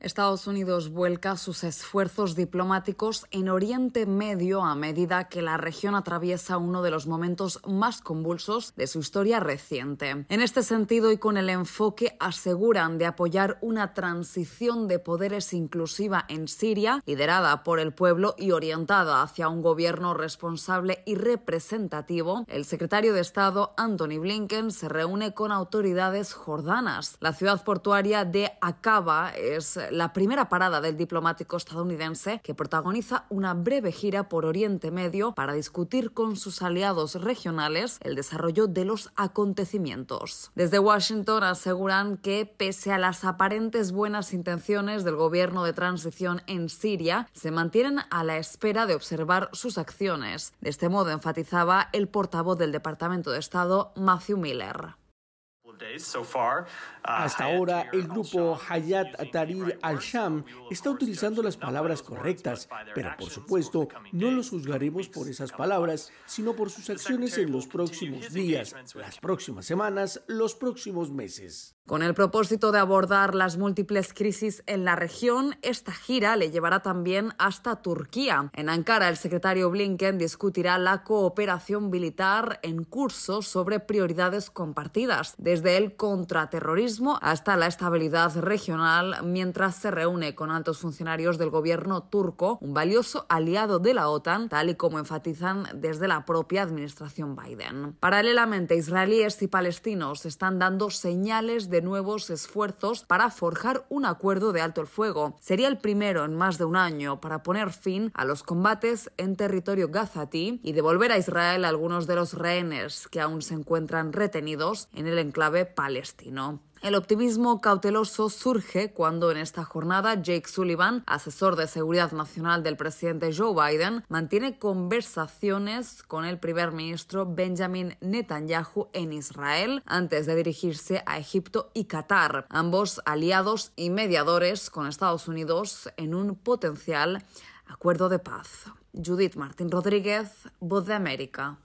Estados Unidos vuelca sus esfuerzos diplomáticos en Oriente Medio a medida que la región atraviesa uno de los momentos más convulsos de su historia reciente. En este sentido, y con el enfoque, aseguran, de apoyar una transición de poderes inclusiva en Siria, liderada por el pueblo y orientada hacia un gobierno responsable y representativo, el secretario de Estado Antony Blinken se reúne con autoridades jordanas. La ciudad portuaria de Aqaba es la primera parada del diplomático estadounidense, que protagoniza una breve gira por Oriente Medio para discutir con sus aliados regionales el desarrollo de los acontecimientos. Desde Washington aseguran que, pese a las aparentes buenas intenciones del gobierno de transición en Siria, se mantienen a la espera de observar sus acciones. De este modo, enfatizaba el portavoz del Departamento de Estado, Matthew Miller. Hasta ahora, el grupo Hayat Tahrir al-Sham está utilizando las palabras correctas, pero por supuesto no los juzgaremos por esas palabras, sino por sus acciones en los próximos días, las próximas semanas, los próximos meses. Con el propósito de abordar las múltiples crisis en la región, esta gira le llevará también hasta Turquía. En Ankara, el secretario Blinken discutirá la cooperación militar en curso sobre prioridades compartidas, desde el contraterrorismo hasta la estabilidad regional, mientras se reúne con altos funcionarios del gobierno turco, un valioso aliado de la OTAN, tal y como enfatizan desde la propia administración Biden. Paralelamente, israelíes y palestinos están dando señales de nuevos esfuerzos para forjar un acuerdo de alto el fuego. Sería el primero en más de un año para poner fin a los combates en territorio gazatí y devolver a Israel algunos de los rehenes que aún se encuentran retenidos en el enclave palestino. El optimismo cauteloso surge cuando en esta jornada Jake Sullivan, asesor de seguridad nacional del presidente Joe Biden, mantiene conversaciones con el primer ministro Benjamin Netanyahu en Israel antes de dirigirse a Egipto y Qatar, ambos aliados y mediadores con Estados Unidos en un potencial acuerdo de paz. Judith Martín Rodríguez, Voz de América.